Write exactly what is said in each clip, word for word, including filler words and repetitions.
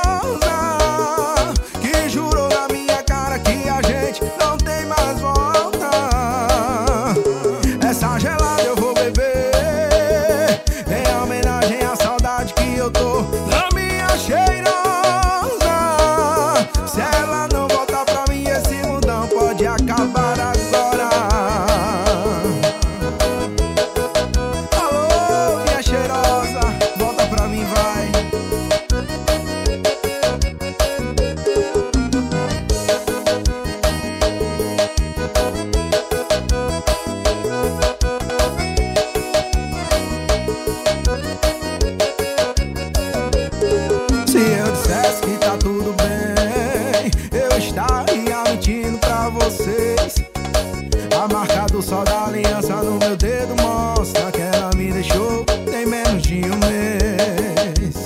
que jurou na minha cara que a gente não tem mais volta. Essa gelada eu vou beber em homenagem à saudade que eu tô da minha cheirosa. Se ela não voltar pra mim, esse mundão pode acabar agora. Alô, minha cheirosa, volta pra mim, vai. Se eu dissesse que tá tudo bem, eu estaria mentindo pra vocês. A marca do sol da aliança no meu dedo mostra que ela me deixou tem menos de um mês.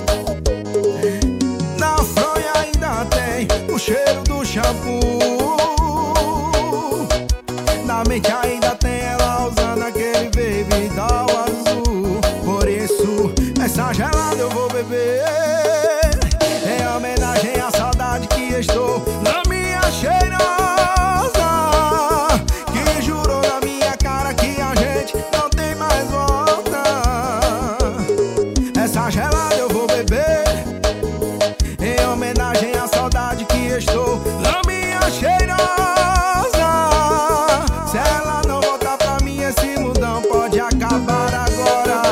Na fronha ainda tem o cheiro do shampoo, na mente ainda tem ela usando aquele baby doll azul. Por isso, essa gelada eu vou beber em homenagem à saudade que estou na minha cheirosa, que jurou na minha cara que a gente não tem mais volta. Essa gelada eu vou beber em homenagem à saudade que estou na minha cheirosa. Se ela não voltar pra mim, esse mundão pode acabar agora.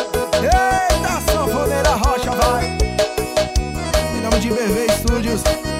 Eita, sanfoneira rocha, vai. Em nome de B V Studios.